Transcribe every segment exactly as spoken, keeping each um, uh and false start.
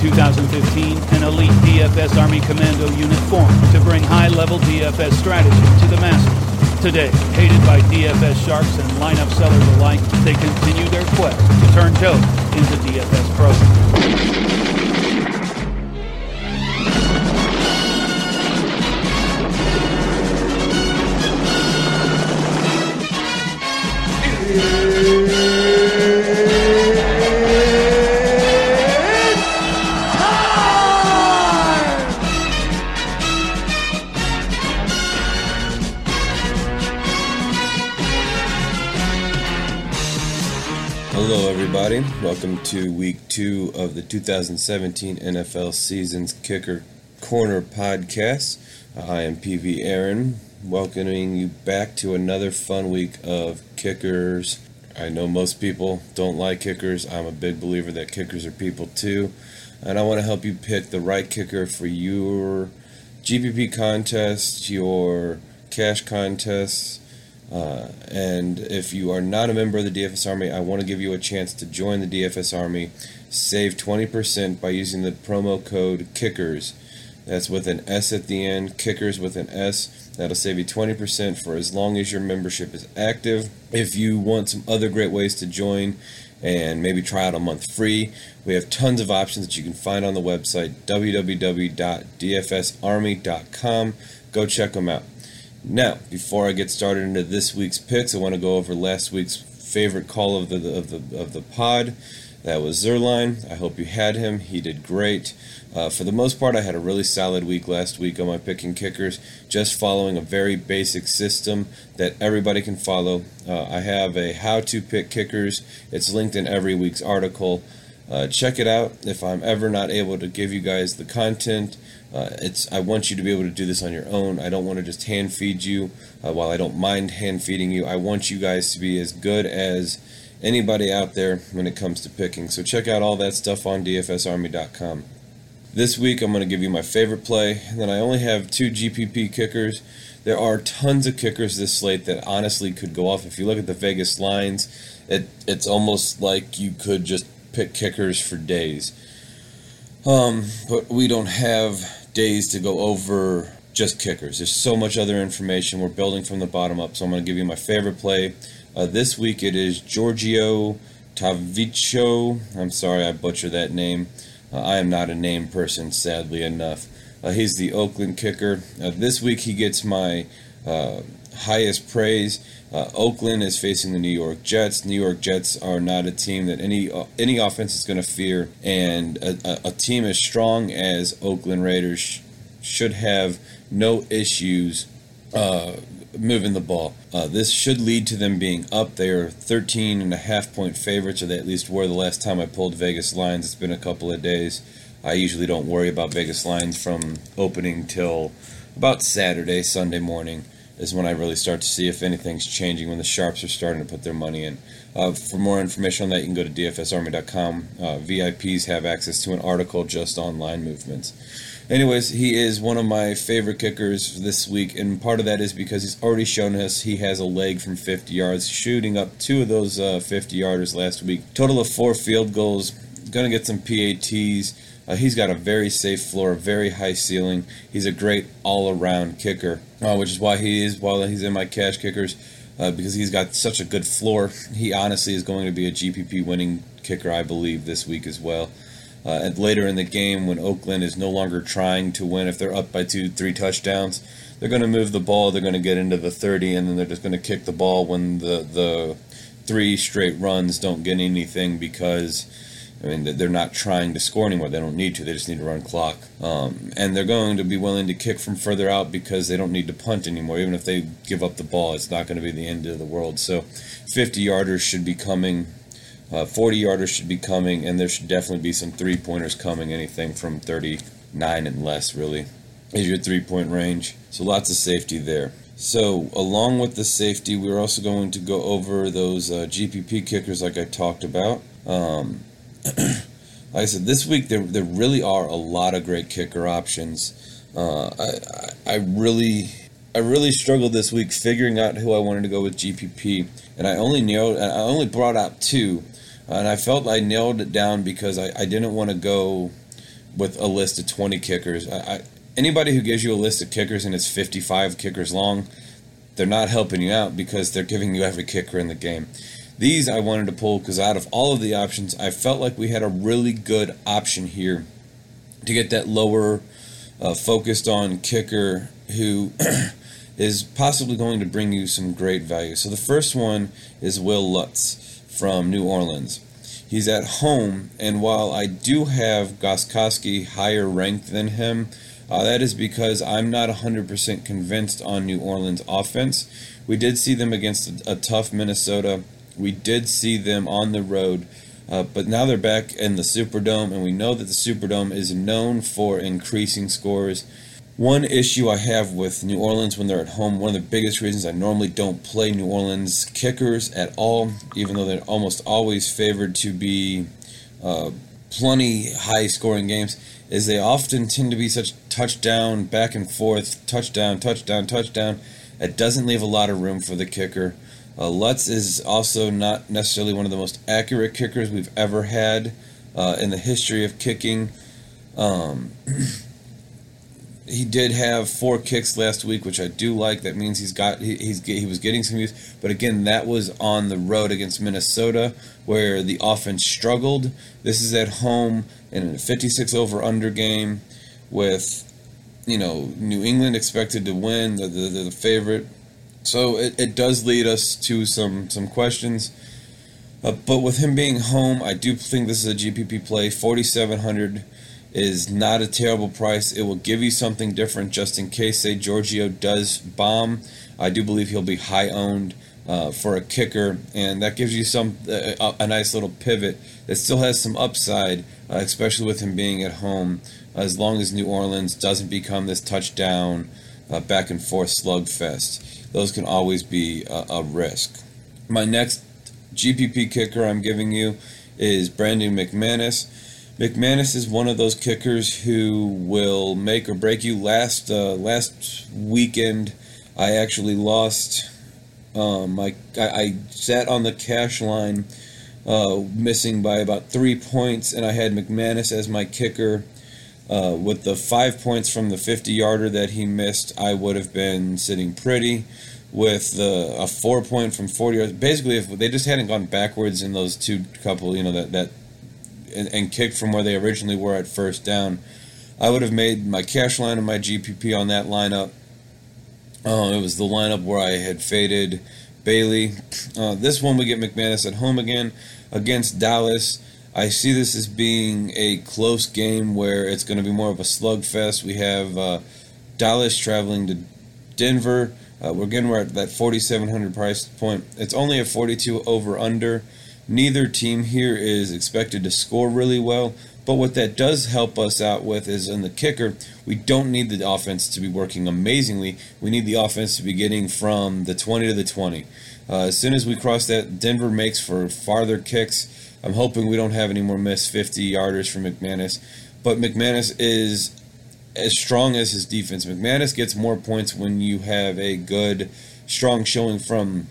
two thousand fifteen, an elite D F S Army Commando unit formed to bring high-level D F S strategy to the masses. Today, hated by D F S sharks and lineup sellers alike, they continue their quest to turn dope into D F S pros. Hello everybody, welcome to week two of the two thousand seventeen N F L Season's Kicker Corner podcast. I am P V Aaron, welcoming you back to another fun week of kickers. I know most people don't like kickers. I'm a big believer that kickers are people too, and I want to help you pick the right kicker for your G P P contests, your cash contests. Uh, and if you are not a member of the D F S Army, I want to give you a chance to join the D F S Army. Save twenty percent by using the promo code KICKERS. That's with an S at the end, KICKERS with an S. That'll save you twenty percent for as long as your membership is active. If you want some other great ways to join and maybe try out a month free, we have tons of options that you can find on the website, w w w dot d f s army dot com. Go check them out. Now, before I get started into this week's picks, I want to go over last week's favorite call of the of the of the pod. That was Zerline. I hope you had him. He did great. Uh, for the most part, I had a really solid week last week on my picking kickers, just following a very basic system that everybody can follow. Uh, I have a how to pick kickers. It's linked in every week's article. Uh, check it out. If I'm ever not able to give you guys the content, uh, it's I want you to be able to do this on your own. I don't want to just hand feed you. Uh, while I don't mind hand feeding you, I want you guys to be as good as anybody out there when it comes to picking. So check out all that stuff on d f s army dot com. This week I'm going to give you my favorite play, and then I only have two G P P kickers. There are tons of kickers this slate that honestly could go off. If you look at the Vegas lines, it it's almost like you could just pick kickers for days. Um, but we don't have days to go over just kickers. There's so much other information. We're building from the bottom up, so I'm going to give you my favorite play. Uh, this week it is Giorgio Tavicio. I'm sorry I butchered that name. Uh, I am not a name person, sadly enough. Uh, he's the Oakland kicker. Uh, this week he gets my uh, highest praise. Uh, Oakland is facing the New York Jets. New York Jets are not a team that any uh, any offense is going to fear, and a, a, a team as strong as Oakland Raiders sh- should have no issues uh, moving the ball. Uh, this should lead to them being up. They are thirteen and a half point favorites, or they at least were the last time I pulled Vegas lines. It's been a couple of days. I usually don't worry about Vegas lines from opening till about Saturday, Sunday morning is when I really start to see if anything's changing, when the sharps are starting to put their money in. Uh, for more information on that, you can go to d f s army dot com. Uh, V I Ps have access to an article just on line movements. Anyways, he is one of my favorite kickers this week, and part of that is because he's already shown us he has a leg from fifty yards, shooting up two of those uh, fifty-yarders last week. Total of four field goals, going to get some P A Ts. Uh, he's got a very safe floor, a very high ceiling. He's a great all-around kicker, uh, which is why he is, while he's in my cash kickers, uh, because he's got such a good floor. He honestly is going to be a G P P winning kicker, I believe, this week as well. Uh, and later in the game, when Oakland is no longer trying to win, if they're up by two, three touchdowns, they're going to move the ball, they're going to get into the thirty, and then they're just going to kick the ball when the, the three straight runs don't get anything because I mean, they're not trying to score anymore. They don't need to. They just need to run clock. Um, and they're going to be willing to kick from further out because they don't need to punt anymore. Even if they give up the ball, it's not going to be the end of the world. So fifty-yarders should be coming. Uh, forty-yarders should be coming. And there should definitely be some three-pointers coming. Anything from thirty-nine and less, really, is your three-point range. So lots of safety there. So along with the safety, we're also going to go over those uh, G P P kickers like I talked about. Um... Like I said, this week there there really are a lot of great kicker options. Uh, I, I I really I really struggled this week figuring out who I wanted to go with G P P, and I only nailed I only brought out two, and I felt I nailed it down because I, I didn't want to go with a list of twenty kickers. I, I, anybody who gives you a list of kickers and it's fifty-five kickers long, they're not helping you out because they're giving you every kicker in the game. These I wanted to pull because out of all of the options, I felt like we had a really good option here to get that lower uh, focused on kicker who is possibly going to bring you some great value. So the first one is Will Lutz from New Orleans. He's at home, and while I do have Gostkowski higher ranked than him, uh, that is because I'm not one hundred percent convinced on New Orleans offense. We did see them against a, a tough Minnesota. We did see them on the road, uh, but now they're back in the Superdome, and we know that the Superdome is known for increasing scores. One issue I have with New Orleans when they're at home, one of the biggest reasons I normally don't play New Orleans kickers at all, even though they're almost always favored to be uh, plenty high-scoring games, is they often tend to be such touchdown, back and forth, touchdown, touchdown, touchdown. It doesn't leave a lot of room for the kicker. Uh, Lutz is also not necessarily one of the most accurate kickers we've ever had uh, in the history of kicking. Um... He did have four kicks last week, which I do like. That means he's got he, he's he was getting some use. But again, that was on the road against Minnesota, where the offense struggled. This is at home in a fifty-six over under game, with you know New England expected to win. They're the, the favorite, so it, it does lead us to some some questions. Uh, but with him being home, I do think this is a G P P play. forty-seven hundred is not a terrible price. It will give you something different just in case, say, Giorgio does bomb. I do believe he'll be high owned uh, for a kicker, and that gives you some uh, a, a nice little pivot that still has some upside, uh, especially with him being at home, as long as New Orleans doesn't become this touchdown uh, back and forth slugfest. Those can always be a, a risk. My next G P P kicker I'm giving you is Brandon McManus. McManus is one of those kickers who will make or break you. Last uh, last weekend, I actually lost. Um, I, I I sat on the cash line, uh, missing by about three points, and I had McManus as my kicker. Uh, with the five points from the fifty-yarder that he missed, I would have been sitting pretty. With the a four point from forty yards, basically, if they just hadn't gone backwards in those two couple, you know that that. And, and kicked from where they originally were at first down, I would have made my cash line and my G P P on that lineup. Uh, it was the lineup where I had faded Bailey. Uh, this one we get McManus at home again against Dallas. I see this as being a close game where it's going to be more of a slugfest. We have uh, Dallas traveling to Denver. Uh, we're again we're at that forty-seven hundred price point. It's only a forty-two over under. Neither team here is expected to score really well, but what that does help us out with is in the kicker, we don't need the offense to be working amazingly. We need the offense to be getting from the twenty to the twenty. Uh, as soon as we cross that, Denver makes for farther kicks. I'm hoping we don't have any more missed fifty-yarders from McManus, but McManus is as strong as his defense. McManus gets more points when you have a good, strong showing from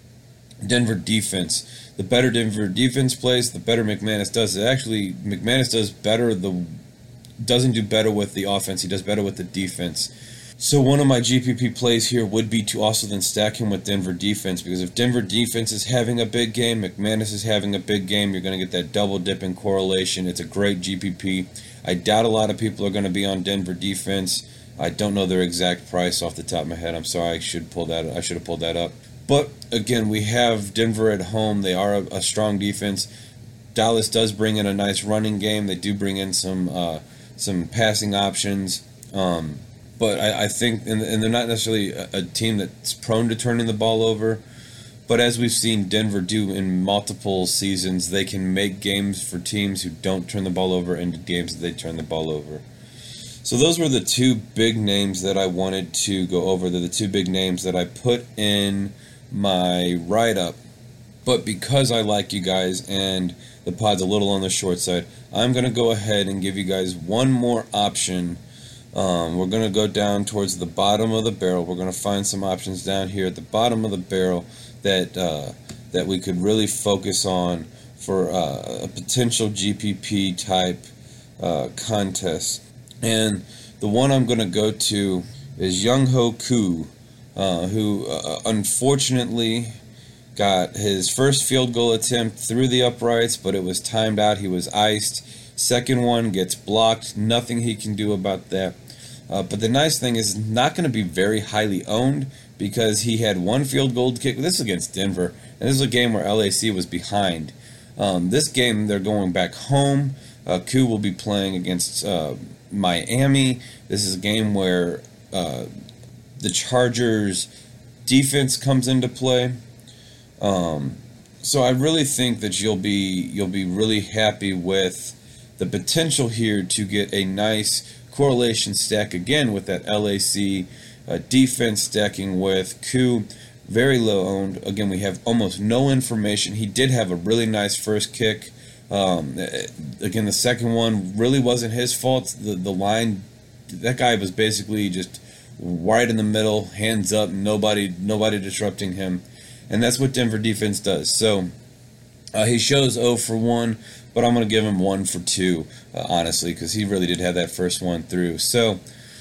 Denver defense. The better Denver defense plays, the better McManus does. Actually, McManus does better. The doesn't do better with the offense. He does better with the defense. So one of my G P P plays here would be to also then stack him with Denver defense, because if Denver defense is having a big game, McManus is having a big game, you're going to get that double dip in correlation. It's a great G P P. I doubt a lot of people are going to be on Denver defense. I don't know their exact price off the top of my head. I'm sorry. I should pull that. I should have pulled that up. But, again, we have Denver at home. They are a, a strong defense. Dallas does bring in a nice running game. They do bring in some uh, some passing options. Um, but I, I think, and, and they're not necessarily a, a team that's prone to turning the ball over. But as we've seen Denver do in multiple seasons, they can make games for teams who don't turn the ball over into games that they turn the ball over. So those were the two big names that I wanted to go over. They're the two big names that I put in my write-up, but because I like you guys and the pod's a little on the short side, I'm going to go ahead and give you guys one more option. Um, we're going to go down towards the bottom of the barrel. We're going to find some options down here at the bottom of the barrel that uh, that we could really focus on for uh, a potential G P P type uh, contests. And the one I'm going to go to is Younghoe Koo, uh, who uh, unfortunately got his first field goal attempt through the uprights, but it was timed out. He was iced. Second one gets blocked. Nothing he can do about that. Uh, but the nice thing is not going to be very highly owned because he had one field goal kick. This is against Denver, and this is a game where L A C was behind. Um, this game, they're going back home. Uh, Koo will be playing against uh, Miami. This is a game where uh, the Chargers' defense comes into play. Um, so I really think that you'll be you'll be really happy with the potential here to get a nice correlation stack again with that L A C uh, defense stacking with Koo. Very low owned. Again, we have almost no information. He did have a really nice first kick. Um, again, the second one really wasn't his fault. The the line, that guy was basically just right in the middle, hands up, nobody nobody disrupting him. And that's what Denver defense does. So uh, he shows zero for one, but I'm going to give him one for two, uh, honestly, because he really did have that first one through. So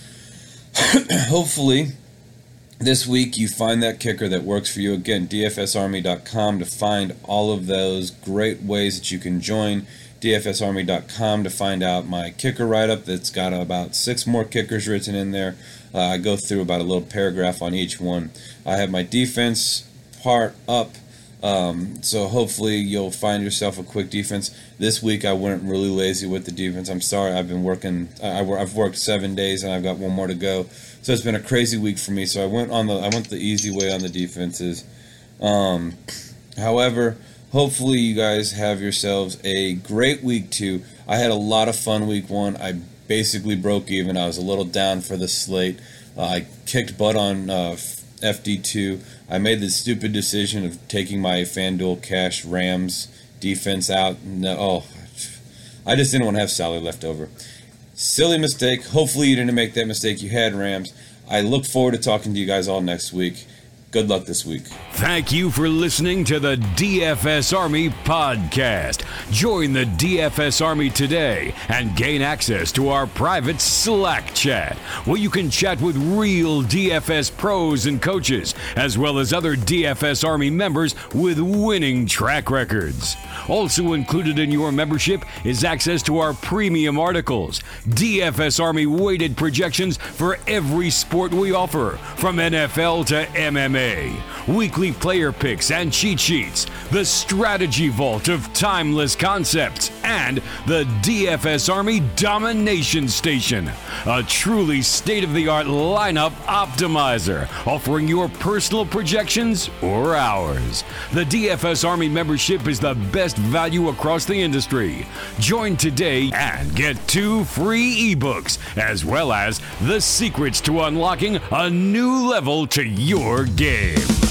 hopefully this week you find that kicker that works for you. Again, D F S Army dot com to find all of those great ways that you can join. D F S Army dot com to find out my kicker write-up that's got about six more kickers written in there. Uh, I go through about a little paragraph on each one. I have my defense part up, um, so hopefully you'll find yourself a quick defense. This week I went really lazy with the defense. I'm sorry, I've been working, I, I've worked seven days and I've got one more to go. So it's been a crazy week for me. So I went on the I went the easy way on the defenses. Um, however, hopefully you guys have yourselves a great week two. I had a lot of fun week one. I basically broke even. I was a little down for the slate. Uh, I kicked butt on uh, F D two. I made the stupid decision of taking my FanDuel Cash Rams defense out. No, oh, I just didn't want to have salary left over. Silly mistake. Hopefully you didn't make that mistake. You had Rams. I look forward to talking to you guys all next week. Good luck this week. Thank you for listening to the D F S Army podcast. Join the D F S Army today and gain access to our private Slack chat, where you can chat with real D F S pros and coaches, as well as other D F S Army members with winning track records. Also included in your membership is access to our premium articles, D F S Army weighted projections for every sport we offer, from N F L to M M A, weekly player picks and cheat sheets, the strategy vault of timeless concepts, and the D F S Army Domination Station, a truly state-of-the-art lineup optimizer, offering your personal projections or ours. The D F S Army membership is the best value across the industry. Join today and get two free ebooks, as well as the secrets to unlocking a new level to your game.